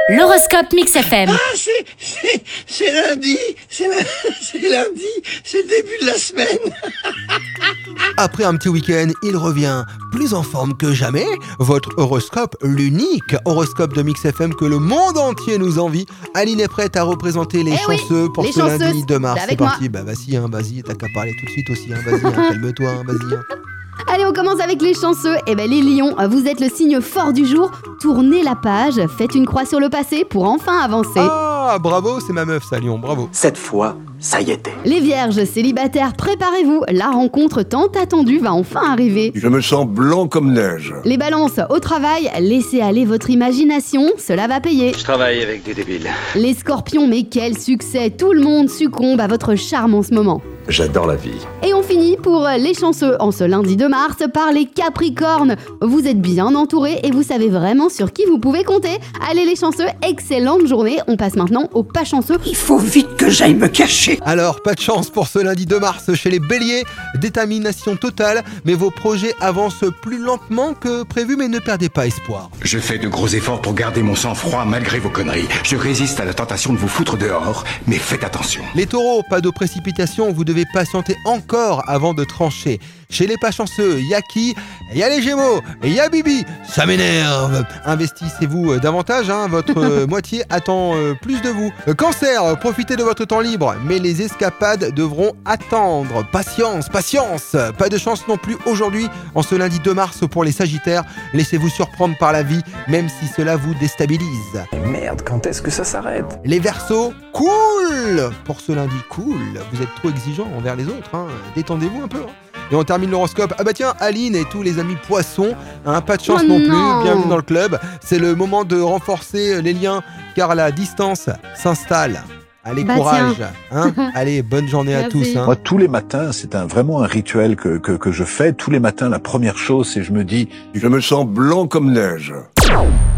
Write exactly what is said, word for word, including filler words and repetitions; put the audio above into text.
L'horoscope Mix F M. Ah, c'est, c'est, c'est lundi, c'est, la- c'est lundi, c'est le début de la semaine. Après un petit week-end, il revient plus en forme que jamais. Votre horoscope, l'unique horoscope de Mix F M que le monde entier nous envie. Aline est prête à représenter les Eh oui, chanceux pour les ce chanceux, lundi deux mars. c'est C'est avec parti, bah vas-y, hein, vas-y, t'as qu'à parler tout de suite aussi, hein, vas-y, hein, calme-toi, hein, vas-y. Hein. Allez, on commence avec les chanceux. Eh ben les lions, vous êtes le signe fort du jour. Tournez la page, faites une croix sur le passé pour enfin avancer. Ah, bravo, c'est ma meuf ça, Lyon, bravo. Cette fois, ça y était. Les vierges célibataires, préparez-vous. La rencontre tant attendue va enfin arriver. Je me sens blanc comme neige. Les balances, au travail, laissez aller votre imagination, cela va payer. Je travaille avec des débiles. Les scorpions, mais quel succès. Tout le monde succombe à votre charme en ce moment. J'adore la vie. Et on finit pour les chanceux en ce lundi deux mars par les capricornes. Vous êtes bien entourés et vous savez vraiment sur qui vous pouvez compter. Allez les chanceux, excellente journée. On passe maintenant aux pas chanceux. Il faut vite que j'aille me cacher. Alors, pas de chance pour ce lundi deux mars chez les béliers. Détermination totale, mais vos projets avancent plus lentement que prévu, mais ne perdez pas espoir. Je fais de gros efforts pour garder mon sang-froid malgré vos conneries. Je résiste à la tentation de vous foutre dehors, mais faites attention. Les taureaux, pas de précipitation, vous devez patienter encore avant de trancher. Chez les pas chanceux, y a qui? Y a les gémeaux, y a Bibi, ça m'énerve. Investissez-vous davantage, hein, votre euh, moitié attend euh, plus de vous. Euh, Cancer, profitez de votre temps libre, mais les escapades devront attendre. Patience, patience. Pas de chance non plus aujourd'hui, en ce lundi deux mars pour les sagittaires. Laissez-vous surprendre par la vie, même si cela vous déstabilise. Merde, quand est-ce que ça s'arrête? Les Verseaux, cool pour ce lundi, cool. Vous êtes trop exigeants envers les autres, hein. Détendez-vous un peu. Hein. Et on termine l'horoscope. Ah bah tiens, Aline et tous les amis poissons, hein, pas de chance Oh non, non. plus, bienvenue dans le club. C'est le moment de renforcer les liens car la distance s'installe. Allez, Bah courage. Hein. Allez, bonne journée à Merci. tous. Hein. Moi, tous les matins, c'est un, vraiment un rituel que, que, que je fais. Tous les matins, la première chose, c'est je me dis, je me sens blanc comme neige.